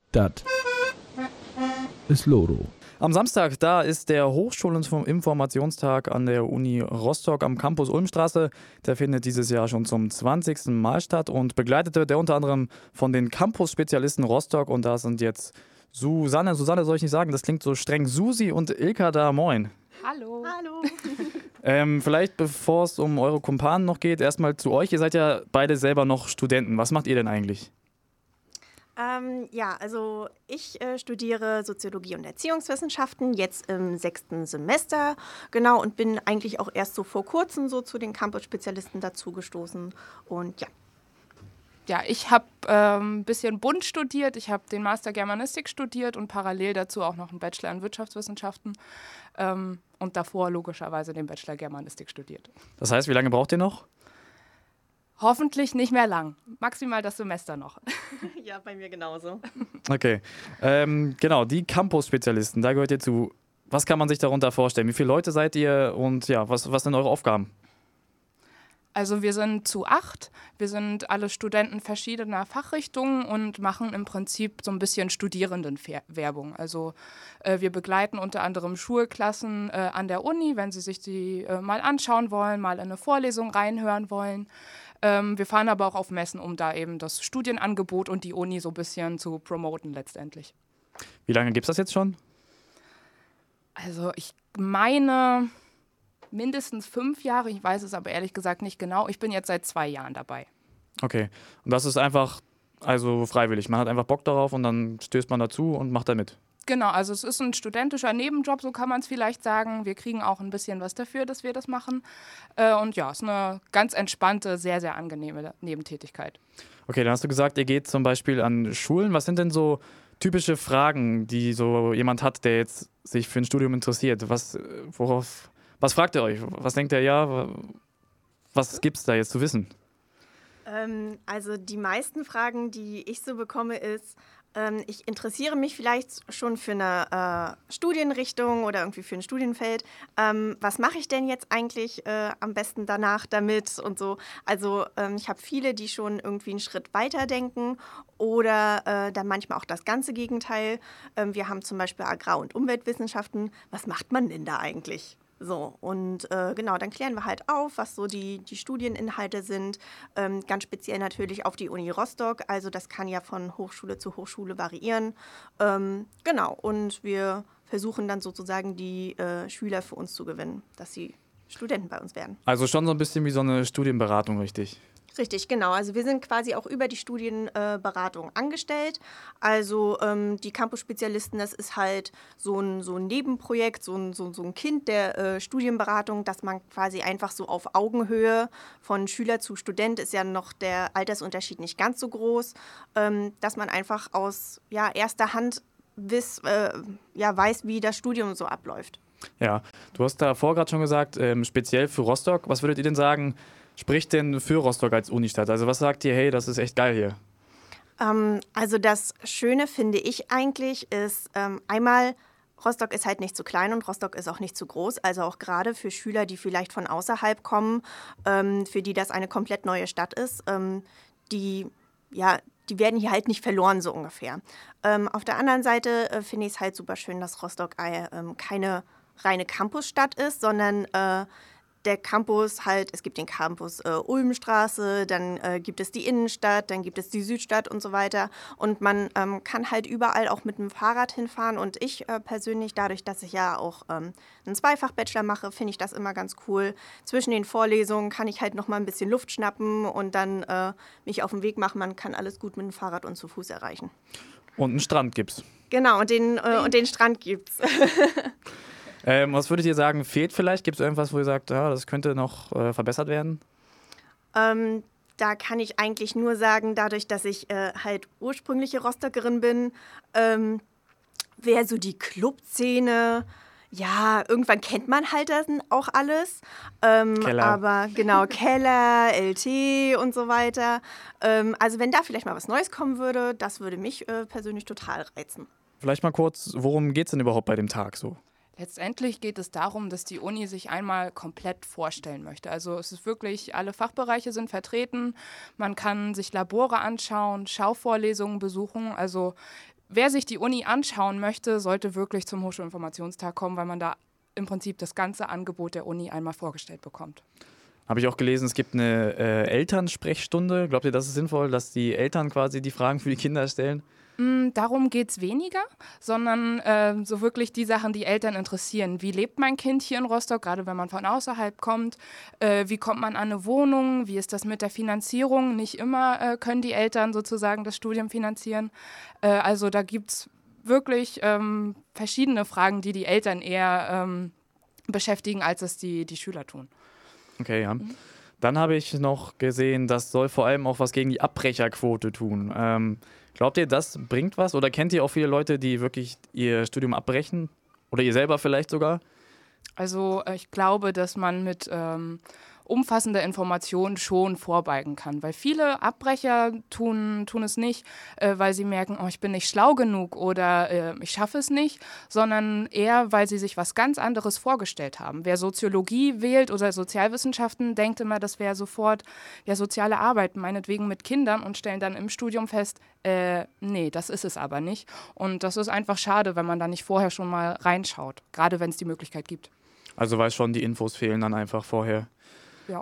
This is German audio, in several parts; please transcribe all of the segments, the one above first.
Das ist Loro. Am Samstag, da ist der Hochschulinformationstag an der Uni Rostock am Campus Ulmstraße. Der findet dieses Jahr schon zum 20. Mal statt und begleitet wird der unter anderem von den Campus-Spezialisten Rostock. Und da sind jetzt Susanne soll ich nicht sagen, das klingt so streng, Susi und Ilka da, moin. Hallo. Hallo. Vielleicht, bevor es um eure Kumpanen noch geht, erstmal zu euch. Ihr seid ja beide selber noch Studenten. Was macht ihr denn eigentlich? Also ich studiere Soziologie und Erziehungswissenschaften, jetzt im 6. Semester, genau, und bin eigentlich auch erst so vor kurzem so zu den Campus-Spezialisten dazugestoßen und ja. Ja, ich habe ein bisschen bunt studiert. Ich habe den Master Germanistik studiert und parallel dazu auch noch einen Bachelor in Wirtschaftswissenschaften und davor logischerweise den Bachelor Germanistik studiert. Das heißt, wie lange braucht ihr noch? Hoffentlich nicht mehr lang. Maximal das Semester noch. Ja, bei mir genauso. Okay, genau, die Campus-Spezialisten, da gehört ihr zu. Was kann man sich darunter vorstellen? Wie viele Leute seid ihr und ja, was sind eure Aufgaben? Also wir sind zu 8. Wir sind alle Studenten verschiedener Fachrichtungen und machen im Prinzip so ein bisschen Studierendenwerbung. Also wir begleiten unter anderem Schulklassen an der Uni, wenn sie sich die mal anschauen wollen, mal in eine Vorlesung reinhören wollen. Wir fahren aber auch auf Messen, um da eben das Studienangebot und die Uni so ein bisschen zu promoten letztendlich. Wie lange gibt es das jetzt schon? Also ich meine mindestens 5 Jahre, ich weiß es aber ehrlich gesagt nicht genau. Ich bin jetzt seit 2 Jahren dabei. Okay, und das ist einfach also freiwillig. Man hat einfach Bock darauf und dann stößt man dazu und macht da mit. Genau, also es ist ein studentischer Nebenjob, so kann man es vielleicht sagen. Wir kriegen auch ein bisschen was dafür, dass wir das machen. Und ja, es ist eine ganz entspannte, sehr, sehr angenehme Nebentätigkeit. Okay, dann hast du gesagt, ihr geht zum Beispiel an Schulen. Was sind denn so typische Fragen, die so jemand hat, der jetzt sich für ein Studium interessiert? Was fragt ihr euch? Was denkt ihr, ja, was gibt's da jetzt zu wissen? Also die meisten Fragen, die ich so bekomme, ist, ich interessiere mich vielleicht schon für eine Studienrichtung oder irgendwie für ein Studienfeld. Was mache ich denn jetzt eigentlich am besten danach damit und so? Also ich habe viele, die schon irgendwie einen Schritt weiter denken oder dann manchmal auch das ganze Gegenteil. Wir haben zum Beispiel Agrar- und Umweltwissenschaften. Was macht man denn da eigentlich? So, und genau, dann klären wir halt auf, was so die Studieninhalte sind, ganz speziell natürlich auf die Uni Rostock, also das kann ja von Hochschule zu Hochschule variieren, genau, und wir versuchen dann sozusagen die Schüler für uns zu gewinnen, dass sie Studenten bei uns werden. Also schon so ein bisschen wie so eine Studienberatung, richtig? Richtig, genau. Also wir sind quasi auch über die Studienberatung angestellt. Also die Campus-Spezialisten, das ist halt so ein Nebenprojekt, so ein Kind der Studienberatung, dass man quasi einfach so auf Augenhöhe von Schüler zu Student, ist ja noch der Altersunterschied nicht ganz so groß, dass man einfach aus erster Hand weiß, wie das Studium so abläuft. Ja, du hast davor gerade schon gesagt, speziell für Rostock, was würdet ihr denn sagen, spricht denn für Rostock als Unistadt? Also was sagt ihr, hey, das ist echt geil hier? Also das Schöne finde ich eigentlich ist, einmal, Rostock ist halt nicht zu klein und Rostock ist auch nicht zu groß. Also auch gerade für Schüler, die vielleicht von außerhalb kommen, für die das eine komplett neue Stadt ist, die werden hier halt nicht verloren, so ungefähr. Auf der anderen Seite finde ich es halt super schön, dass Rostock keine reine Campusstadt ist, sondern der Campus halt, es gibt den Campus Ulmstraße, dann gibt es die Innenstadt, dann gibt es die Südstadt und so weiter. Und man kann halt überall auch mit dem Fahrrad hinfahren. Und ich persönlich, dadurch, dass ich ja auch einen Zweifach-Bachelor mache, finde ich das immer ganz cool. Zwischen den Vorlesungen kann ich halt noch mal ein bisschen Luft schnappen und dann mich auf den Weg machen. Man kann alles gut mit dem Fahrrad und zu Fuß erreichen. Und einen Strand gibt's. Genau, und den Strand gibt's. Was würdet ihr sagen, fehlt vielleicht? Gibt es irgendwas, wo ihr sagt, ja, das könnte noch verbessert werden? Da kann ich eigentlich nur sagen, dadurch, dass ich halt ursprüngliche Rostockerin bin, wäre so die Clubszene, ja, irgendwann kennt man halt das auch alles. Keller. Aber genau, Keller, LT und so weiter. Also wenn da vielleicht mal was Neues kommen würde, das würde mich persönlich total reizen. Vielleicht mal kurz, worum geht es denn überhaupt bei dem Tag so? Letztendlich geht es darum, dass die Uni sich einmal komplett vorstellen möchte. Also es ist wirklich, alle Fachbereiche sind vertreten. Man kann sich Labore anschauen, Schauvorlesungen besuchen. Also wer sich die Uni anschauen möchte, sollte wirklich zum Hochschulinformationstag kommen, weil man da im Prinzip das ganze Angebot der Uni einmal vorgestellt bekommt. Habe ich auch gelesen, es gibt eine Elternsprechstunde. Glaubt ihr, das ist sinnvoll, dass die Eltern quasi die Fragen für die Kinder stellen? Darum geht es weniger, sondern so wirklich die Sachen, die Eltern interessieren. Wie lebt mein Kind hier in Rostock, gerade wenn man von außerhalb kommt? Wie kommt man an eine Wohnung? Wie ist das mit der Finanzierung? Nicht immer können die Eltern sozusagen das Studium finanzieren. Also da gibt es wirklich verschiedene Fragen, die die Eltern eher beschäftigen, als es die Schüler tun. Okay, ja. Dann habe ich noch gesehen, das soll vor allem auch was gegen die Abbrecherquote tun. Glaubt ihr, das bringt was? Oder kennt ihr auch viele Leute, die wirklich ihr Studium abbrechen? Oder ihr selber vielleicht sogar? Also ich glaube, dass man mit umfassender Information schon vorbeugen kann, weil viele Abbrecher tun es nicht, weil sie merken, oh, ich bin nicht schlau genug oder ich schaffe es nicht, sondern eher, weil sie sich was ganz anderes vorgestellt haben. Wer Soziologie wählt oder Sozialwissenschaften, denkt immer, das wäre sofort ja soziale Arbeit, meinetwegen mit Kindern, und stellen dann im Studium fest, nee, das ist es aber nicht. Und das ist einfach schade, wenn man da nicht vorher schon mal reinschaut, gerade wenn es die Möglichkeit gibt. Also weil schon die Infos fehlen dann einfach vorher. Ja.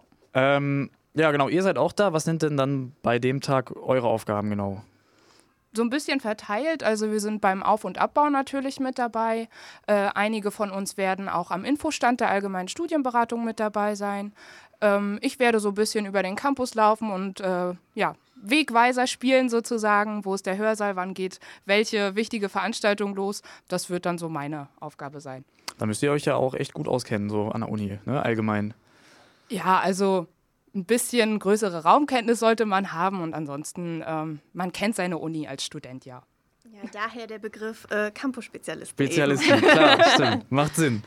Ja, genau. Ihr seid auch da. Was sind denn dann bei dem Tag eure Aufgaben genau? So ein bisschen verteilt. Also wir sind beim Auf- und Abbau natürlich mit dabei. Einige von uns werden auch am Infostand der Allgemeinen Studienberatung mit dabei sein. Ich werde so ein bisschen über den Campus laufen und Wegweiser spielen sozusagen. Wo ist der Hörsaal, wann geht welche wichtige Veranstaltung los? Das wird dann so meine Aufgabe sein. Da müsst ihr euch ja auch echt gut auskennen, so an der Uni, ne? Allgemein. Ja, also ein bisschen größere Raumkenntnis sollte man haben und ansonsten, man kennt seine Uni als Student, ja. Ja, daher der Begriff Campus-Spezialist. Spezialisten, klar, stimmt, macht Sinn.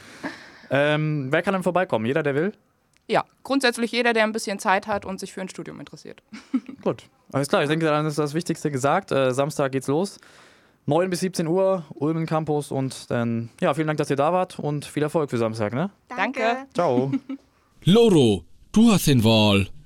Wer kann dann vorbeikommen? Jeder, der will? Ja, grundsätzlich jeder, der ein bisschen Zeit hat und sich für ein Studium interessiert. Gut, alles klar, ich denke, dann ist das Wichtigste gesagt. Samstag geht's los. 9 bis 17 Uhr, Ulmen Campus, und dann, ja, vielen Dank, dass ihr da wart und viel Erfolg für Samstag, ne? Danke. Ciao. Loro, du hast den Wahl.